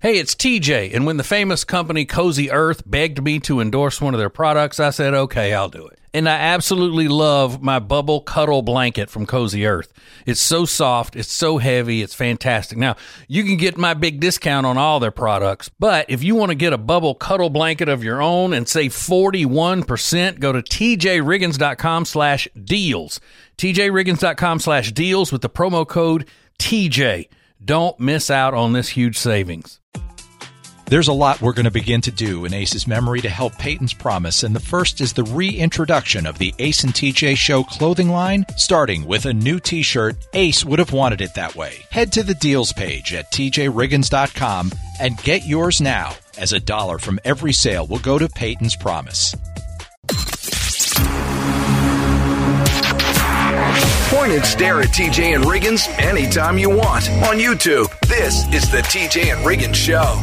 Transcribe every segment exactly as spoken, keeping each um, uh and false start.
Hey, it's T J, and when the famous company Cozy Earth begged me to endorse one of their products, I said, okay, I'll do it. And I absolutely love my Bubble Cuddle Blanket from Cozy Earth. It's so soft, it's so heavy, it's fantastic. Now, you can get my big discount on all their products, but if you want to get a Bubble Cuddle Blanket of your own and save forty-one percent, go to tjriggins.com slash deals. tjriggins.com slash deals with the promo code T J. Don't miss out on this huge savings. There's a lot we're going to begin to do in Ace's memory to help Peyton's promise, and the first is the reintroduction of the Ace and T J Show clothing line, starting with a new t-shirt. Ace would have wanted it that way. Head to the deals page at t j riggins dot com and get yours now, as a dollar from every sale will go to Peyton's promise. Point and stare at T J and Riggins anytime you want on YouTube. This is the T J and Riggins Show.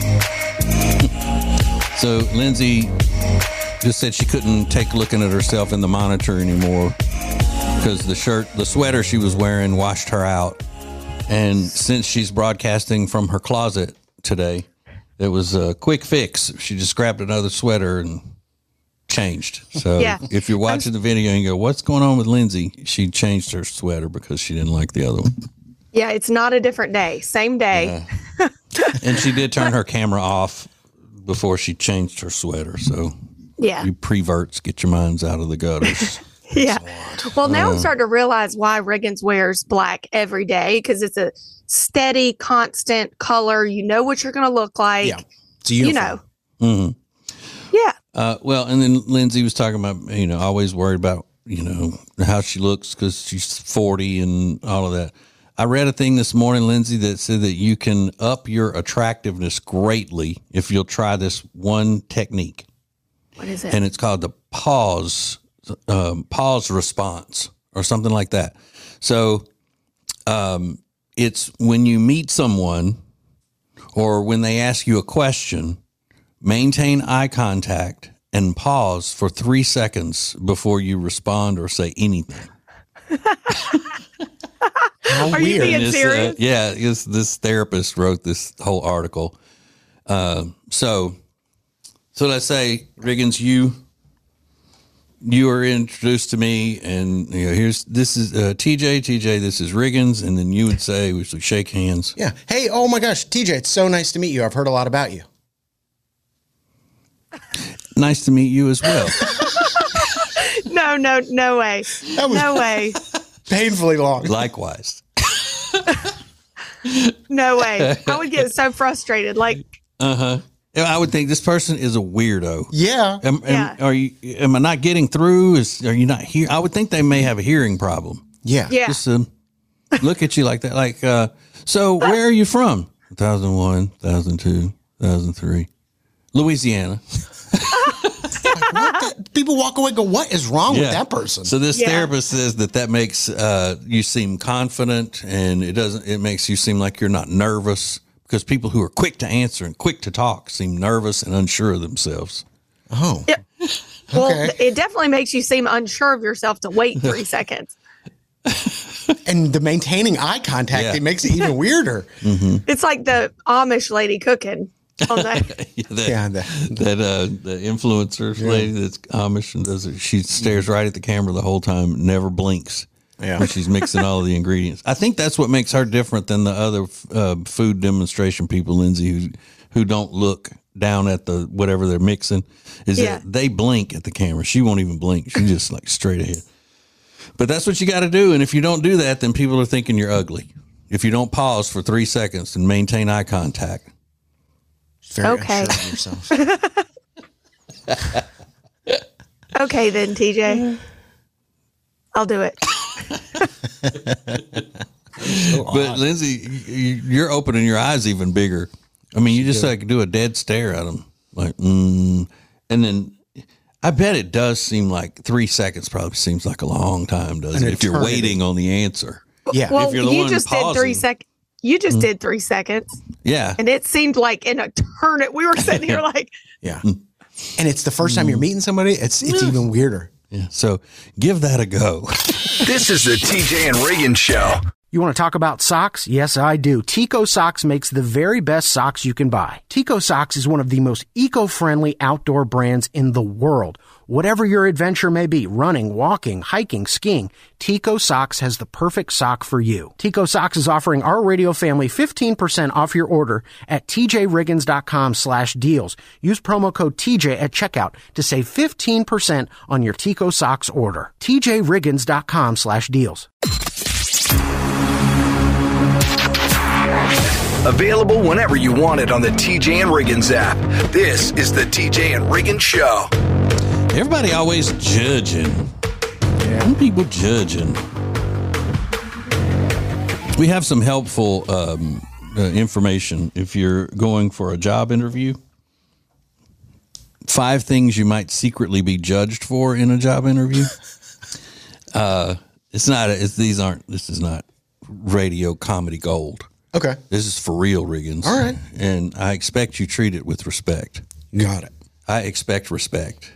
So Lindsay just said she couldn't take looking at herself in the monitor anymore because the shirt, the sweater she was wearing washed her out. And since she's broadcasting from her closet today, it was a quick fix. She just grabbed another sweater and changed. So yeah. If you're watching the video and you go, what's going on with Lindsay? She changed her sweater because she didn't like the other one. Yeah, it's not a different day. Same day. Yeah. And she did turn her camera off before she changed her sweater. So yeah, you preverts, get your minds out of the gutters. Yeah. Well, now uh, I'm starting to realize why Riggins wears black every day, because it's a steady, constant color. You know what you're going to look like. Yeah. It's a uniform. You know. Mm-hmm. Yeah. Uh, well, and then Lindsay was talking about, you know, always worried about, you know, how she looks because she's forty and all of that. I read a thing this morning, Lindsay, that said that you can up your attractiveness greatly if you'll try this one technique. What is it? And it's called the pause, um, pause response or something like that. So um, it's when you meet someone or when they ask you a question, maintain eye contact and pause for three seconds before you respond or say anything. How Are weird. You being this, serious? Uh, yeah, this, this therapist wrote this whole article. Uh, so, so let's say, Riggins, you you are introduced to me, and you know, here's this is uh, T J, T J, this is Riggins, and then you would say, we should shake hands. Yeah. Hey, oh my gosh, T J, it's so nice to meet you. I've heard a lot about you. Nice to meet you as well. no, no, no way. That was no way. Painfully long. Likewise. No way. I would get so frustrated. Like, uh huh. I would think this person is a weirdo. Yeah. Am, am, yeah. Are you? Am I not getting through? Is are you not here? I would think they may have a hearing problem. Yeah. Yeah. Just um, look at you like that. Like, uh, so where are you from? two thousand one, two thousand two, two thousand three, Louisiana. What the, people walk away and go, what is wrong yeah. with that person? So this yeah. therapist says that that makes uh, you seem confident, and it doesn't. It makes you seem like you're not nervous, because people who are quick to answer and quick to talk seem nervous and unsure of themselves. Oh, yeah. Well, okay. It definitely makes you seem unsure of yourself to wait three seconds. And the maintaining eye contact, yeah. it makes it even weirder. Mm-hmm. It's like the Amish lady cooking. On that. yeah, that, yeah, that, that uh, the influencer yeah. lady that's Amish and does it. She stares right at the camera the whole time, never blinks. Yeah, when she's mixing all of the ingredients. I think that's what makes her different than the other uh, food demonstration people, Lindsay, who who don't look down at the whatever they're mixing. Is yeah. that they blink at the camera? She won't even blink. She just like straight ahead. But that's what you got to do. And if you don't do that, then people are thinking you're ugly. If you don't pause for three seconds and maintain eye contact. Very okay. unsure of yourself. Okay, then, T J. I'll do it. So but Lindsay, you're opening your eyes even bigger. I mean, you just like do a dead stare at them, like, mm, and then I bet it does seem like three seconds. Probably seems like a long time, doesn't it? If you're waiting on the answer. Yeah. Well, if you're the you one just pausing, did three seconds. You just mm-hmm. did three seconds. Yeah. And it seemed like an eternity. We were sitting here like. Yeah. And it's the first time you're meeting somebody. It's it's even weirder. Yeah. So give that a go. This is the T J and Riggins Show. You want to talk about socks? Yes, I do. Tico Socks makes the very best socks you can buy. Tico Socks is one of the most eco-friendly outdoor brands in the world. Whatever your adventure may be, running, walking, hiking, skiing, Tico Socks has the perfect sock for you. Tico Socks is offering our radio family fifteen percent off your order at tjriggins.com slash deals. Use promo code T J at checkout to save fifteen percent on your Tico Socks order. tjriggins.com slash deals. Available whenever you want it on the T J and Riggins app. This is the T J and Riggins Show. Everybody always judging. Yeah. Some people judging. We have some helpful um, uh, information if you're going for a job interview. Five things you might secretly be judged for in a job interview. uh, it's not. It's, these aren't. This is not radio comedy gold. Okay. This is for real, Riggins. All right. And I expect you treat it with respect. Got it. I expect respect.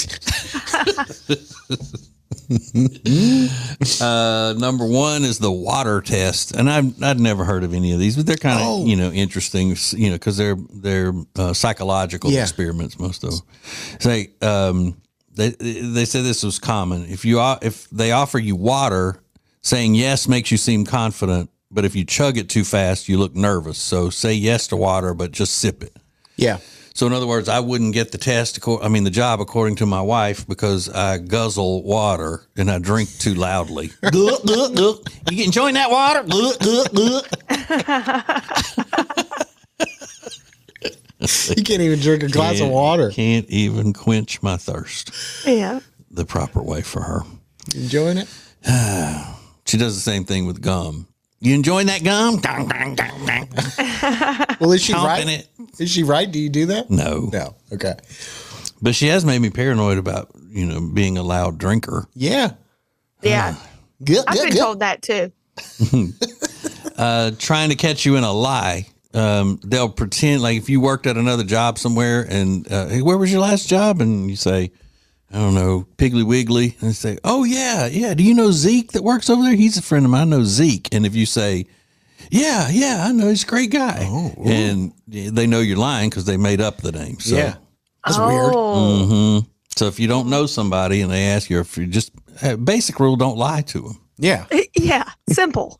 uh, number one is the water test, and I've I'd never heard of any of these, but they're kind of oh. you know interesting, you know, because they're they're uh, psychological yeah. experiments. Most of them say um, they they said this was common. If you if they offer you water, saying yes makes you seem confident, but if you chug it too fast, you look nervous. So say yes to water, but just sip it. Yeah. So in other words, I wouldn't get the test, I mean, the job, according to my wife, because I guzzle water and I drink too loudly. You enjoying that water? You can't even drink a glass can't, of water. Can't even quench my thirst. Yeah. The proper way for her. Enjoying it? She does the same thing with gum. You enjoying that gum? Well, is she right? It. Is she right? Do you do that? No. No. Okay. But she has made me paranoid about, you know, being a loud drinker. Yeah. Yeah. Uh, good, I've good, been good. told that too. uh, trying to catch you in a lie. Um, they'll pretend like if you worked at another job somewhere and, uh, hey, where was your last job? And you say, I don't know, Piggly Wiggly. And they say, oh, yeah, yeah. Do you know Zeke that works over there? He's a friend of mine. I know Zeke. And if you say, yeah, yeah, I know. He's a great guy. Oh, and they know you're lying because they made up the name. So. Yeah. That's oh. weird. Mm-hmm. So if you don't know somebody and they ask you, if you just, basic rule, don't lie to them. Yeah. Yeah. Simple.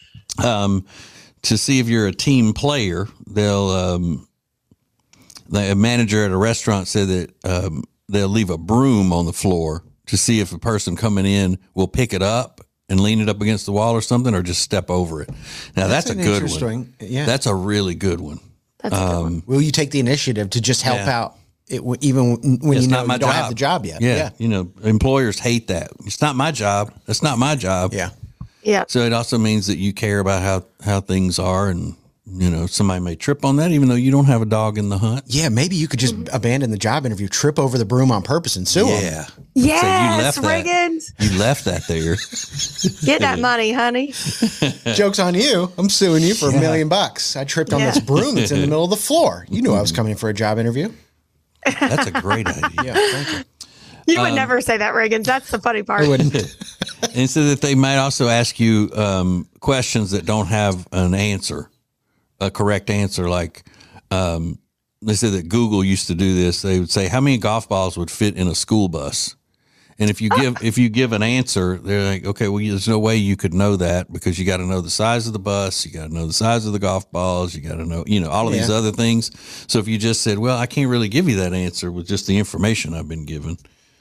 Um, to see if you're a team player, they'll, um, the, a manager at a restaurant said that, um, they'll leave a broom on the floor to see if a person coming in will pick it up and lean it up against the wall or something, or just step over it. Now that's, that's a good one. Yeah. That's a really good one. That's a good um, one. Will you take the initiative to just help yeah. out it, even when it's you know not my you don't job. have the job yet? Yeah. yeah. You know, employers hate that. It's not my job. That's not my job. Yeah. Yeah. So it also means that you care about how, how things are, and, you know, somebody may trip on that even though you don't have a dog in the hunt. Yeah, maybe you could just mm-hmm. abandon the job interview, trip over the broom on purpose and sue them. Yeah. Yes, so you left Riggins. That, you left that there. Get that money, honey. Joke's on you. I'm suing you for a million bucks. I tripped on Yeah. this broom that's in the middle of the floor. You knew I was coming for a job interview. That's a great idea. Yeah, thank you. You would um, never say that, Riggins. That's the funny part. I wouldn't. And so that they might also ask you um, questions that don't have an answer. A correct answer, like um, they said that Google used to do this. They would say, "How many golf balls would fit in a school bus?" And if you give if you give an answer, they're like, "Okay, well, there's no way you could know that because you got to know the size of the bus, you got to know the size of the golf balls, you got to know, you know, all of yeah. these other things." So if you just said, "Well, I can't really give you that answer with just the information I've been given,"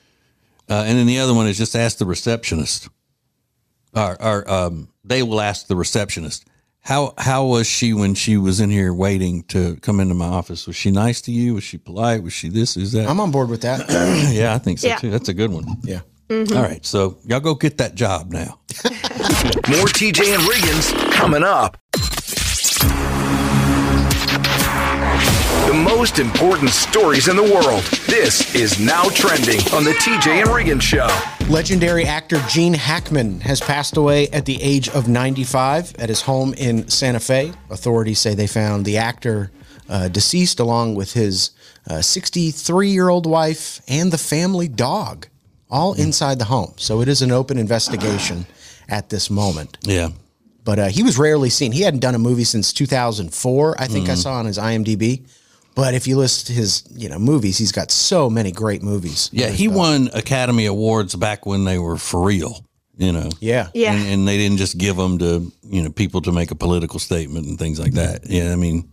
uh, and then the other one is just ask the receptionist, or, or um, they will ask the receptionist. How how was she when she was in here waiting to come into my office? Was she nice to you? Was she polite? Was she this? Is that? I'm on board with that. Yeah, I think so yeah. too. That's a good one. Yeah. Mm-hmm. All right, so y'all go get that job now. More T J and Riggins coming up. The most important stories in the world. This is Now Trending on the T J and Riggins Show. Legendary actor Gene Hackman has passed away at the age of ninety-five at his home in Santa Fe. Authorities say they found the actor uh, deceased along with his uh, sixty-three-year-old wife and the family dog, all inside the home. So it is an open investigation at this moment. Yeah. but uh, he was rarely seen. He hadn't done a movie since two thousand four, I think mm. I saw on his I M D B. But if you list his, you know, movies, he's got so many great movies. Yeah, he won Academy Awards back when they were for real, you know. Yeah. Yeah. And, and they didn't just give them to, you know, people to make a political statement and things like that. Yeah, I mean,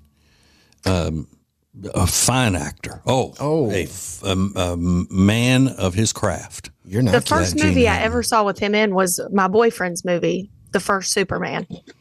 um, a fine actor. Oh, oh. A, a, a man of his craft. You're not the first movie I ever saw with him in was my boyfriend's movie, the first Superman.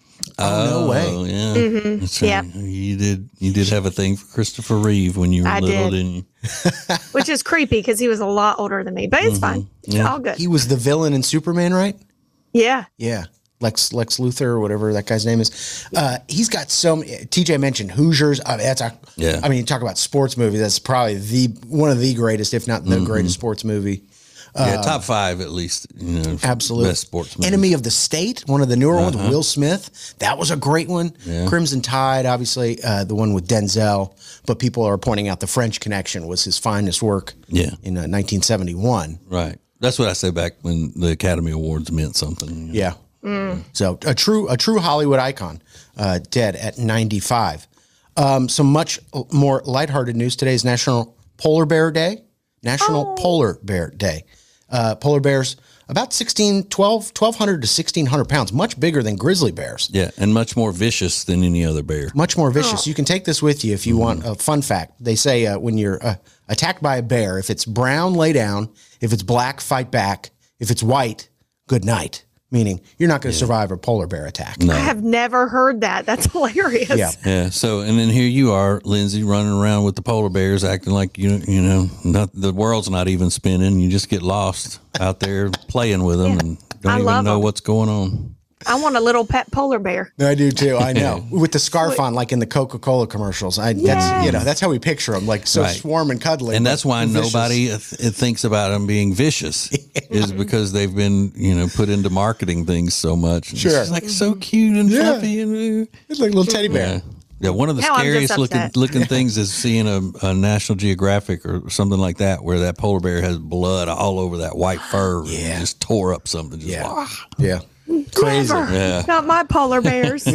Oh, no way! Yeah, mm-hmm. That's right. Yeah, you did. You did have a thing for Christopher Reeve when you were I little, did. didn't you? Which is creepy because he was a lot older than me, but it's mm-hmm. fine. It's yeah. all good. He was the villain in Superman, right? Yeah, yeah. Lex Lex Luthor or whatever that guy's name is. Uh, he's got so many. T J mentioned Hoosiers. I mean, that's a. Yeah. I mean, you talk about sports movie. That's probably the one of the greatest, if not the mm-hmm. greatest sports movie. Yeah, top five at least. You know, absolutely. Best sports movie. Enemy of the State, one of the newer uh-huh. ones. Will Smith, that was a great one. Yeah. Crimson Tide, obviously, uh, the one with Denzel. But people are pointing out The French Connection was his finest work. Yeah. in uh, nineteen seventy-one. Right. That's what I said back when the Academy Awards meant something. You know? Yeah. Mm. So a true a true Hollywood icon, uh, dead at ninety-five. Um, some much more lighthearted news. Today is National Polar Bear Day. National oh. Polar Bear Day. Uh, polar bears about sixteen, twelve, twelve hundred to sixteen hundred pounds, much bigger than grizzly bears. Yeah, and much more vicious than any other bear. Much more vicious. Oh. You can take this with you if you mm-hmm. want a fun fact. They say uh, when you're uh, attacked by a bear, if it's brown, lay down. If it's black, fight back. If it's white, good night. Meaning you're not going to yeah. survive a polar bear attack. No. I have never heard that. That's hilarious. Yeah. Yeah. So, and then here you are, Lindsay, running around with the polar bears, acting like you, you know, not the world's not even spinning. You just get lost out there playing with them yeah. and don't I even know them. What's going on. I want a little pet polar bear. I do too. I know. With the scarf on, like in the Coca-Cola commercials. I, yes. That's you know that's how we picture them, like so right. swarm and cuddling. And that's why nobody th- thinks about them being vicious, is because they've been you know put into marketing things so much. And sure, it's like so cute and yeah. fluffy and it's like a little teddy bear. Yeah. Yeah, one of the now scariest looking looking things is seeing a, a National Geographic or something like that where that polar bear has blood all over that white fur. Yeah, and just tore up something. Just, yeah, wow. yeah. Crazy. Yeah. Not my polar bears.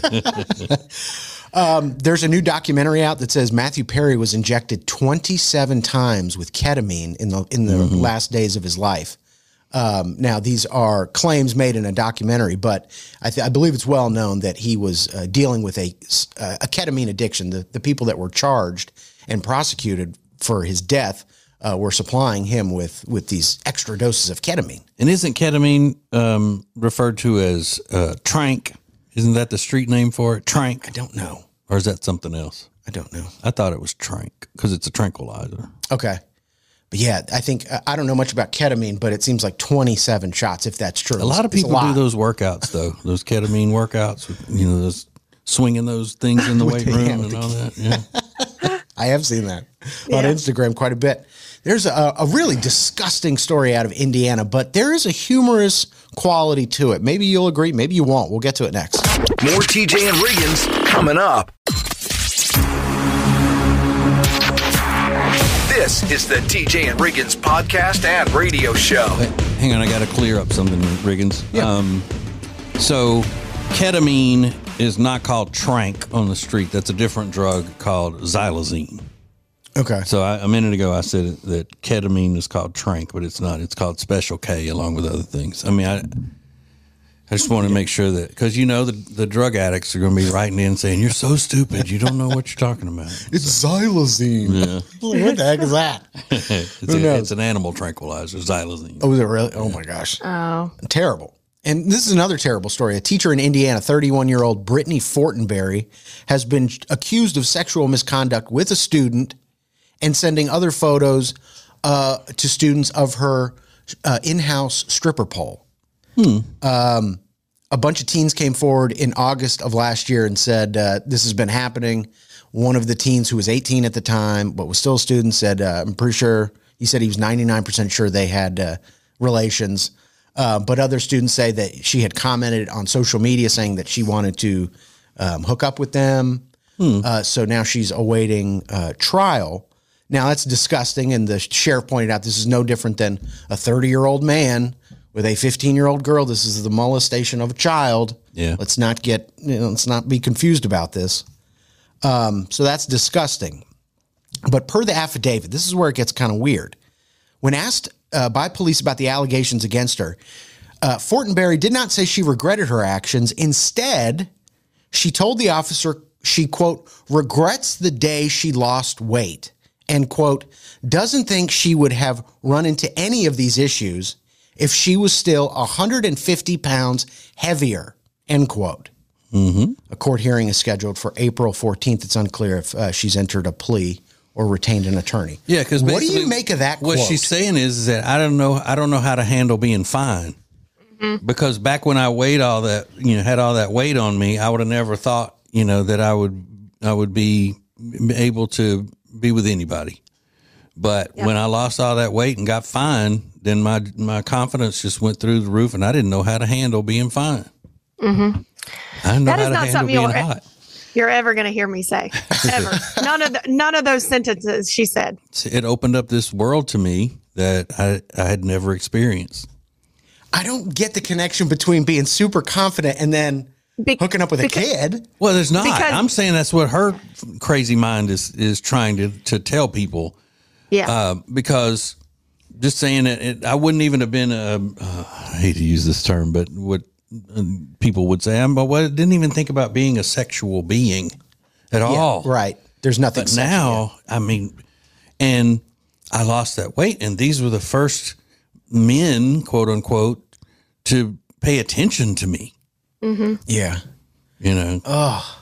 um, there's a new documentary out that says Matthew Perry was injected twenty-seven times with ketamine in the in the mm-hmm. last days of his life. Um, now, these are claims made in a documentary, but I, th- I believe it's well known that he was uh, dealing with a, a ketamine addiction. The, the people that were charged and prosecuted for his death Uh, were supplying him with, with these extra doses of ketamine. And isn't ketamine um, referred to as uh, trank? Isn't that the street name for it? Trank? I don't know. Or is that something else? I don't know. I thought it was trank because it's a tranquilizer. Okay. But yeah, I think, I don't know much about ketamine, but it seems like twenty-seven shots, if that's true. A lot of people do those workouts, though. Those ketamine workouts, you know, those swinging those things in the weight room yeah, and all that. Yeah. I have seen that yeah. on Instagram quite a bit. There's a, a really disgusting story out of Indiana, but there is a humorous quality to it. Maybe you'll agree, maybe you won't. We'll get to it next. More T J and Riggins coming up. This is the T J and Riggins podcast and radio show. Hey, hang on, I got to clear up something, Riggins. Yeah. Um, so ketamine is not called trank on the street. That's a different drug called xylazine. Okay. So I, a minute ago I said that ketamine is called trank, but it's not. It's called Special K along with other things. I mean, I I just want to make sure that, because you know the, the drug addicts are going to be writing in saying, you're so stupid, you don't know what you're talking about. It's so, xylazine. Yeah. What the heck is that? it's, a, it's an animal tranquilizer, xylazine. Oh, is it really? Oh, my gosh. Oh. Terrible. And this is another terrible story. A teacher in Indiana, thirty-one-year-old Brittany Fortenberry, has been accused of sexual misconduct with a student and sending other photos uh, to students of her uh, in-house stripper pole. Hmm. Um, a bunch of teens came forward in August of last year and said, uh, this has been happening. One of the teens who was eighteen at the time, but was still a student, said, uh, I'm pretty sure, he said he was ninety-nine percent sure they had uh, relations. Uh, but other students say that she had commented on social media saying that she wanted to um, hook up with them. Hmm. Uh, so now she's awaiting uh, trial. Now, that's disgusting, and the sheriff pointed out this is no different than a thirty-year-old man with a fifteen-year-old girl. This is the molestation of a child. Yeah. Let's not get, you know, let's not be confused about this. Um, so that's disgusting. But per the affidavit, this is where it gets kind of weird. When asked uh, by police about the allegations against her, uh, Fortenberry did not say she regretted her actions. Instead, she told the officer she, quote, regrets the day she lost weight and, quote, doesn't think she would have run into any of these issues if she was still one hundred fifty pounds heavier, end quote. Mm-hmm. A court hearing is scheduled for April fourteenth. It's unclear if uh, she's entered a plea or retained an attorney. Yeah, because what do you make of that What quote? she's saying is, is that I don't know I don't know how to handle being fine. Mm-hmm. Because back when I weighed all that, you know, had all that weight on me, I would have never thought, you know, that I would I would be able to be with anybody. But yep. when I lost all that weight and got fine, then my my confidence just went through the roof, and I didn't know how to handle being fine. Mm-hmm. I didn't know that how is to not handle something being you're, hot. You're ever going to hear me say ever. none of the, none of those sentences she said. It opened up this world to me that I I had never experienced. I don't get the connection between being super confident and then Be- hooking up with because, a kid. Well, there's not. Because, I'm saying that's what her crazy mind is is trying to to tell people. Yeah. Uh, because just saying it, it, I wouldn't even have been a, uh, I hate to use this term, but what people would say, I'm, well, I didn't even think about being a sexual being at yeah, all. Right. There's nothing But now, yet. I mean, and I lost that weight, and these were the first men, quote unquote, to pay attention to me. Mm-hmm. Yeah. You know, oh,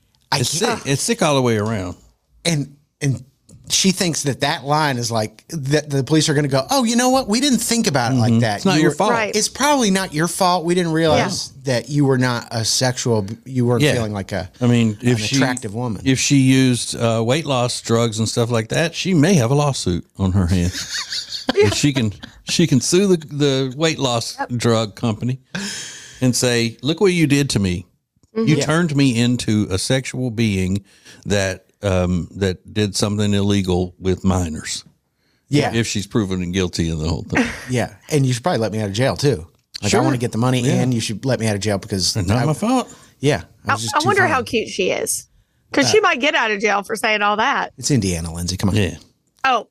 I it's sick. It's sick all the way around. And, and, she thinks that that line is like that the police are going to go, oh, you know what? We didn't think about it mm-hmm. like that. It's not you your were, fault. Right. It's probably not your fault. We didn't realize yeah. that you were not a sexual, you weren't yeah. feeling like a, I mean, if an she, attractive woman. If she used uh, weight loss drugs and stuff like that, she may have a lawsuit on her hands. yeah. She can, she can sue the, the weight loss yep. drug company and say, look what you did to me. Mm-hmm. You yeah. turned me into a sexual being that, Um, that did something illegal with minors. Yeah. If she's proven guilty of the whole thing. Yeah. And you should probably let me out of jail too. Like sure. I want to get the money yeah. and you should let me out of jail because it's not I, my fault. Yeah. I, I, I wonder funny. how cute she is. Because uh, she might get out of jail for saying all that. It's Indiana, Lindsay. Come on. Yeah. Oh.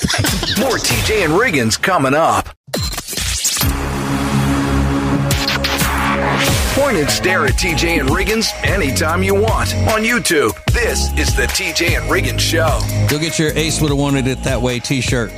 More T J and Riggins coming up. Point and stare at T J and Riggins anytime you want on YouTube. This is the T J and Riggins Show. Go get your Ace Would Have Wanted It That Way t-shirt.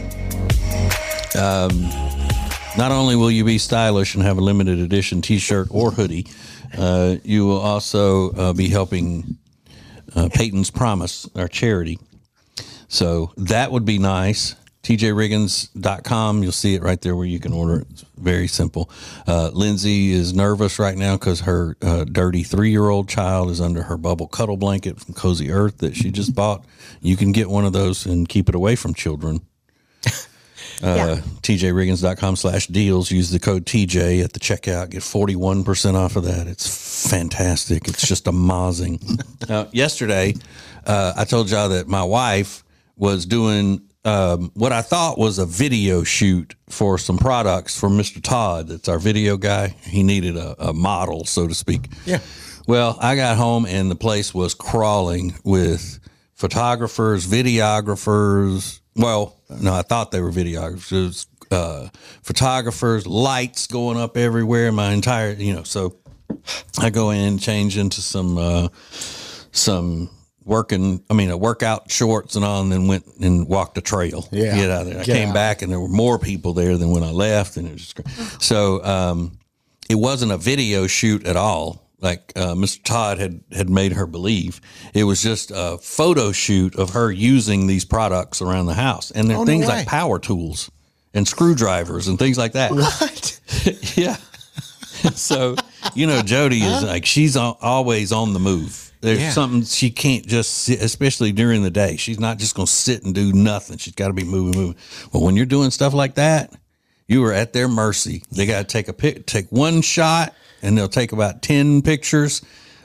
Um, not only will you be stylish and have a limited edition t-shirt or hoodie, uh, you will also uh, be helping uh, Peyton's Promise, our charity. So that would be nice. T J Riggins dot com. You'll see it right there where you can order it. It's very simple. Uh, Lindsay is nervous right now because her uh, dirty three-year-old child is under her bubble cuddle blanket from Cozy Earth that she just bought. You can get one of those and keep it away from children. Uh, yeah. T J Riggins dot com slash deals. Use the code T J at the checkout. Get forty-one percent off of that. It's fantastic. It's just amazing. uh, yesterday, uh, I told y'all that my wife was doing Um, what I thought was a video shoot for some products from Mister Todd. That's our video guy. He needed a, a model, so to speak. Yeah. Well, I got home and the place was crawling with photographers, videographers. Well, no, I thought they were videographers, uh, photographers, lights going up everywhere. My entire, you know, so I go in, change into some, uh, some, working, I mean, a workout shorts and all, and then went and walked the trail. Yeah. Get out of there. I Get came out. back and there were more people there than when I left. And it was just great. So, um, it wasn't a video shoot at all. Like, uh, Mister Todd had, had made her believe. It was just a photo shoot of her using these products around the house. And there are Oh, no things way. like power tools and screwdrivers and things like that. What? Yeah. So, you know, Jody is like, she's al- always on the move. There's Yeah. something she can't just sit, especially during the day. She's not just going to sit and do nothing. She's got to be moving, moving. Well, when you're doing stuff like that, you are at their mercy. They got to take a pic, take one shot, and they'll take about ten pictures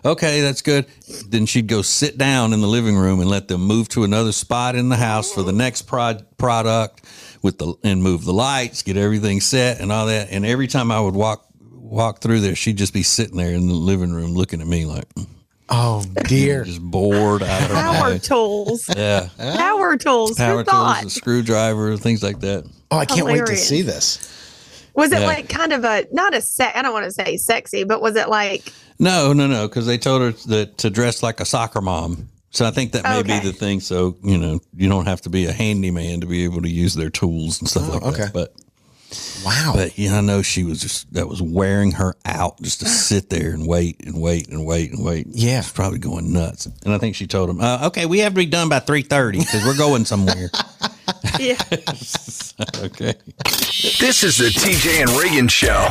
okay, that's good. Then she'd go sit down in the living room and let them move to another spot in the house for the next prod, product with the and move the lights, get everything set and all that. And every time I would walk walk through there, she'd just be sitting there in the living room looking at me like, oh dear, just bored out of her Power mind. tools. Yeah, Power tools. power Who tools, thought? a screwdriver, things like that. Oh, I can't wait to Hilarious. see this. Was it Yeah. like kind of a not a se- I don't want to say sexy, but was it like No, no, no, because they told her that to dress like a soccer mom. So I think that may Okay. be the thing. So, you know, you don't have to be a handyman to be able to use their tools and stuff Oh, like okay. that. But, Wow. but yeah, I know she was just, that was wearing her out just to sit there and wait and wait and wait and wait. Yeah. She's probably going nuts. And I think she told him, uh, okay, we have to be done by three thirty because we're going somewhere. yeah. Okay. This is the T J and Reagan Show.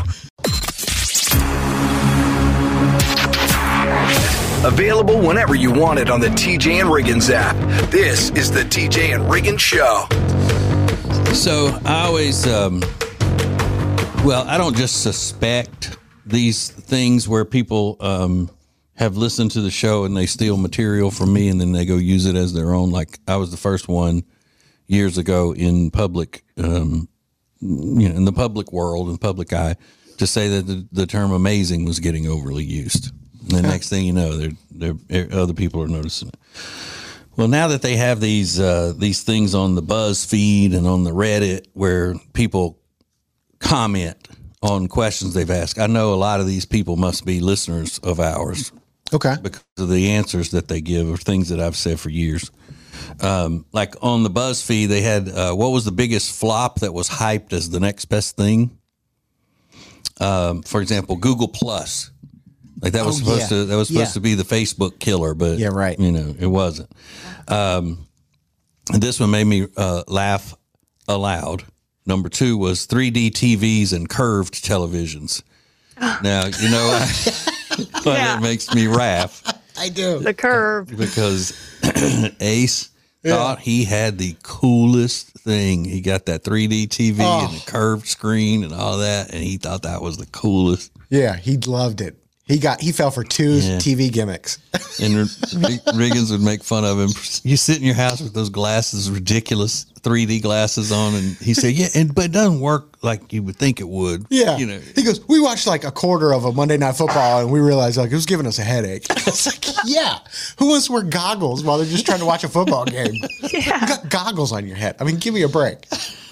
Available whenever you want it on the T J and Riggins app. This is the T J and Riggins Show. So I always, um, well, I don't just suspect these things where people um, have listened to the show and they steal material from me and then they go use it as their own. Like I was the first one years ago in public, um, you know, in the public world, in the public eye, to say that the, the term amazing was getting overly used. And the next thing you know, they're, they're, other people are noticing it. Well, now that they have these uh, these things on the BuzzFeed and on the Reddit where people comment on questions they've asked, I know a lot of these people must be listeners of ours Okay. because of the answers that they give or things that I've said for years. Um, like on the BuzzFeed, they had uh, what was the biggest flop that was hyped as the next best thing? Um, for example, Google Plus. Like that was Oh, supposed yeah. to that was supposed Yeah. to be the Facebook killer, but Yeah, right. you know, it wasn't. Um, and this one made me uh, laugh aloud. Number two was three D T Vs and curved televisions. Now, you know why Yeah. that makes me laugh? I do. The curve. Because Ace thought he had the coolest thing. He got that three D T V Oh. and the curved screen and all that, and he thought that was the coolest. Yeah, he loved it. He got he fell for two Yeah. T V gimmicks. And R- Riggins would make fun of him. You sit in your house with those glasses, ridiculous three D glasses on, and he said, "Yeah, and but it doesn't work like you would think it would." Yeah. you know. He goes, we watched like a quarter of a Monday Night Football and we realized like it was giving us a headache. It's like, yeah. Who wants to wear goggles while they're just trying to watch a football game? You Yeah. got goggles on your head. I mean, give me a break.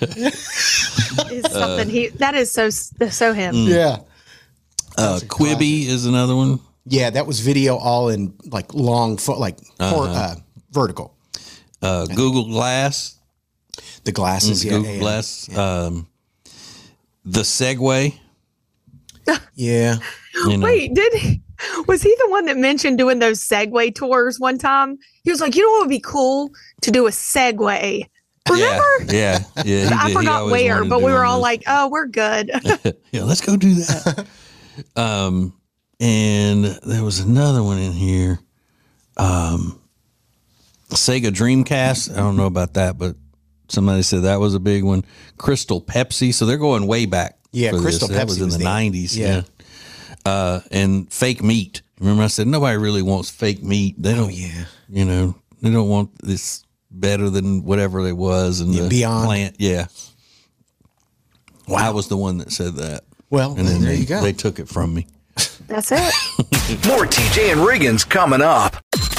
Is something he that is so so him. Mm. Yeah. Uh, Quibi is another one. Yeah, that was video all in like long foot, like hor- uh, vertical. Uh, Google Glass, The glasses, yeah. Google yeah, Glass. Um, the Segway. Yeah. You know. Wait, did he, was he the one that mentioned doing those Segway tours one time? He was like, you know what would be cool to do a Segway. Remember? Yeah, yeah, yeah. he I did. He forgot always where, wanted but to we do were one all of like, oh, we're good. those. Yeah, let's go do that. um, and there was another one in here. Um, Sega Dreamcast. I don't know about that, but somebody said that was a big one. Crystal Pepsi. So they're going way back. Yeah, for this. Crystal That Pepsi was in was the the- nineties. yeah. Yeah. Uh, and fake meat. Remember, I said nobody really wants fake meat. They don't. Oh, yeah. You know, they don't want this better than whatever it was in Yeah, the Beyond. plant. Yeah. Well, I was the one that said that. Well, And then there they, you go. they took it from me. That's it. More T J and Riggins coming up.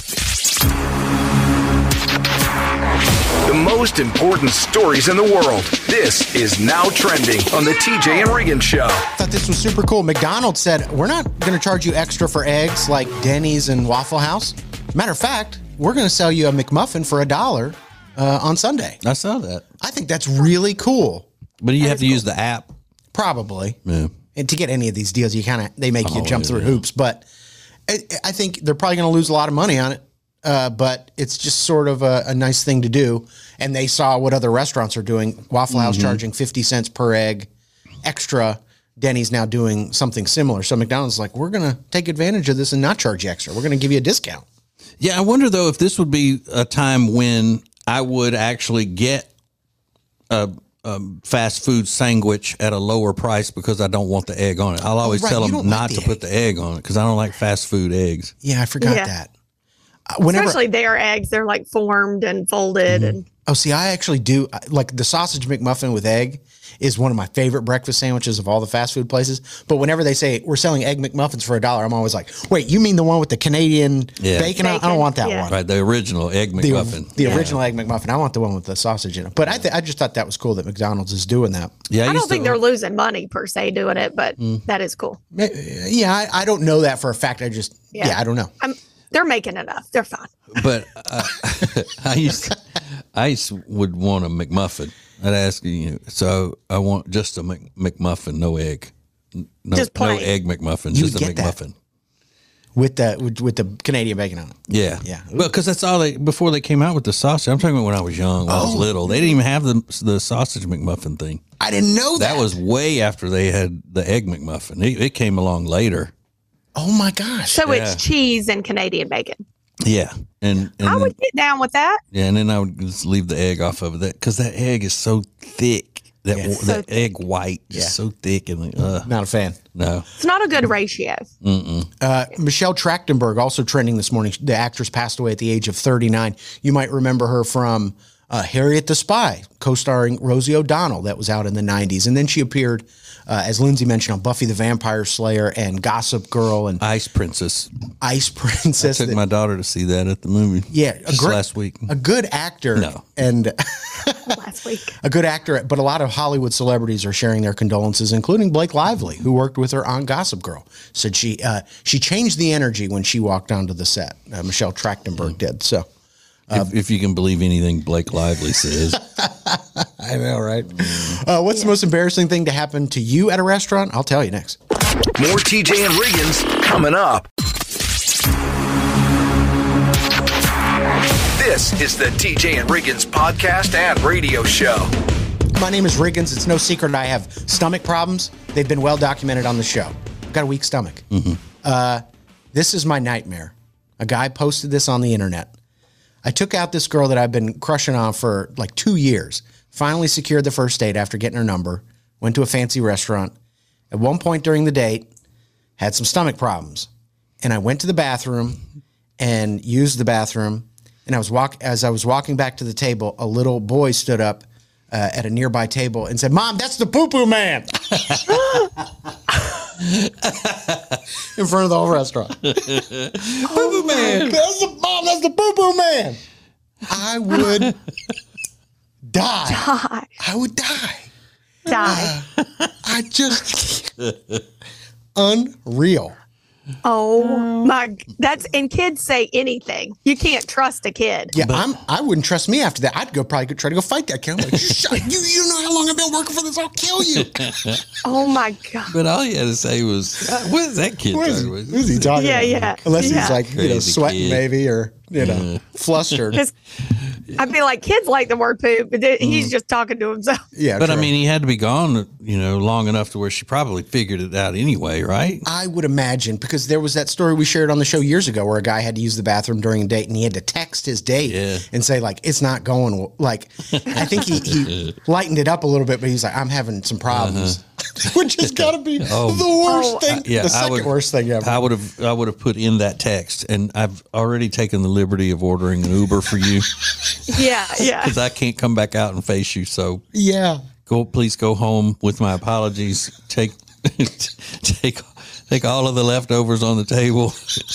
The most important stories in the world. This is Now Trending on the T J and Riggins Show. I thought this was super cool. McDonald's said, we're not going to charge you extra for eggs like Denny's and Waffle House. Matter of fact, we're going to sell you a McMuffin for a dollar uh, on Sunday. I saw that. I think that's really cool. But you have to use the app. Probably. Yeah. And to get any of these deals, you kind of, they make you Oh, jump yeah, through yeah. hoops. But I, I think they're probably going to lose a lot of money on it. Uh, but it's just sort of a, a nice thing to do. And they saw what other restaurants are doing. Waffle House Mm-hmm. charging fifty cents per egg extra. Denny's now doing something similar. So McDonald's is like, we're going to take advantage of this and not charge you extra. We're going to give you a discount. Yeah, I wonder though if this would be a time when I would actually get a um, fast food sandwich at a lower price because I don't want the egg on it. I'll always right, tell you them don't like not the to egg. put the egg on it because I don't like fast food eggs. Yeah, I forgot Yeah. that. Uh, Whenever, Especially their eggs, they're like formed and folded, and oh, see, I actually do I- like the sausage McMuffin with egg is one of my favorite breakfast sandwiches of all the fast food places. But whenever they say we're selling egg McMuffins for a dollar, I'm always like, wait, you mean the one with the Canadian Yeah. bacon? on? I don't Bacon, want that yeah. one. Right, the original egg The, McMuffin. the original egg McMuffin. I want the one with the sausage in it. But I, th- I just thought that was cool that McDonald's is doing that. Yeah, I don't used think to- they're losing money per se doing it, but that is cool. Yeah, I, I don't know that for a fact. I just, yeah, Yeah. I don't know. I'm, they're making enough. They're fine. But uh, I used, I used would want a McMuffin. I'd ask you, so I want just a Mc, McMuffin, no egg, no, Just no plain. egg McMuffin, You just a would get that. McMuffin. With the with, with the Canadian bacon on it. Yeah, Yeah. Well, because that's all they before they came out with the sausage. I'm talking about when I was young, when I was Oh. little. They didn't even have the the sausage McMuffin thing. I didn't know that. That was way after they had the egg McMuffin. It, it came along later. Oh my gosh. So Yeah. it's cheese and Canadian bacon. Yeah, and and I then, would get down with that. yeah, and then I would just leave the egg off of it because that egg is so thick. That Yeah. that So thick. egg white is Yeah. so thick and uh, Not a fan. no. It's not a good ratio. Uh, Michelle Trachtenberg, also trending this morning. The actress passed away at the age of thirty-nine. You might remember her from uh, Harriet the Spy, co-starring Rosie O'Donnell, that was out in the nineties. And then she appeared, uh, as Lindsay mentioned, on Buffy the Vampire Slayer and Gossip Girl and Ice Princess. Ice I Princess. took that- my daughter to see that at the movie. yeah, a just great, last week. a good actor. No. And Last week. a good actor, but a lot of Hollywood celebrities are sharing their condolences, including Blake Lively, who worked with her on Gossip Girl. Said she uh, she changed the energy when she walked onto the set. Uh, Michelle Trachtenberg did. So if, if you can believe anything Blake Lively says. I know, right? Uh, what's the most embarrassing thing to happen to you at a restaurant? I'll tell you next. More T J and Riggins coming up. This is the T J and Riggins podcast and radio show. My name is Riggins. It's no secret I have stomach problems. They've been well documented on the show. I've got a weak stomach. Uh, this is my nightmare. A guy posted this on the internet. I took out this girl that I've been crushing on for like two years. Finally secured the first date after getting her number. Went to a fancy restaurant. At one point during the date, had some stomach problems. And I went to the bathroom and used the bathroom. And I was walk as I was walking back to the table, a little boy stood up uh, at a nearby table and said, "Mom, that's the poo-poo man." In front of the whole restaurant. Poo-poo man. That's the, Mom, that's the poo-poo man. I would die. Die. I would die. Die. I just unreal. Oh my, that's, and kids say anything. You can't trust a kid. Yeah, I'm. I wouldn't trust me after that. I'd go probably go, try to go fight that kid. I'm like, shut you. You know how long I've been working for this? I'll kill you. Oh my God. But all he had to say was, "Uh, what is that kid What is, talking he- about?" what is he talking Yeah, about? yeah, Unless yeah. he's like, you know, Crazy sweating kid. maybe or, you know, flustered. 'Cause I'd be like, kids like the word poop, but then he's just talking to himself. Yeah. But I true. mean, he had to be gone, you know, long enough to where she probably figured it out anyway, right? I would imagine because there was that story we shared on the show years ago where a guy had to use the bathroom during a date and he had to text his date Yeah. and say like, it's not going well. Like, I think he, he lightened it up a little bit, but he's like, I'm having some problems, which has got to be Oh. the worst Oh, thing. Yeah, the I second would- worst thing ever. I would have, I would have put in that text, and I've already taken the liberty of ordering an Uber for you Yeah, yeah. because I can't come back out and face you. So yeah. go, please go home with my apologies. Take, take, take all of the leftovers on the table.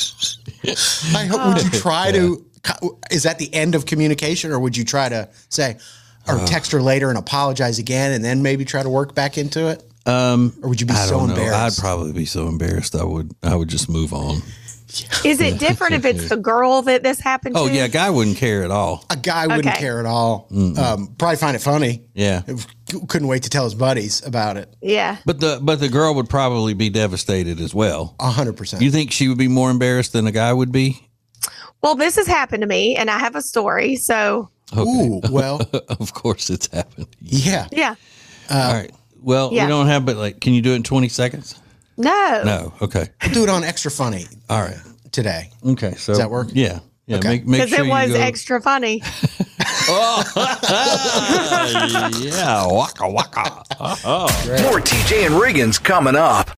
I hope, would you try to, is that the end of communication or would you try to say, or text her later and apologize again and then maybe try to work back into it? Um, Or would you be I so don't know. embarrassed? I'd probably be so embarrassed. I would, I would just move on. Is it different if it's the girl that this happened to? Oh yeah, a guy wouldn't care at all. A guy wouldn't Okay. care at all. Um, probably find it funny. Yeah. Couldn't wait to tell his buddies about it. Yeah. But the but the girl would probably be devastated as well. A hundred percent. You think she would be more embarrassed than a guy would be? Well, this has happened to me, and I have a story. So, Ooh, well, Of course it's happened. yeah. yeah. All right. Well, yeah. we don't have, but like, can you do it in twenty seconds? No. No. Okay. We'll do it on Extra Funny All right. today. Okay. So Does that work? Yeah. Yeah. Okay. Make, make Because sure it was you go, extra funny. yeah, waka waka. Oh. More T J and Riggins coming up.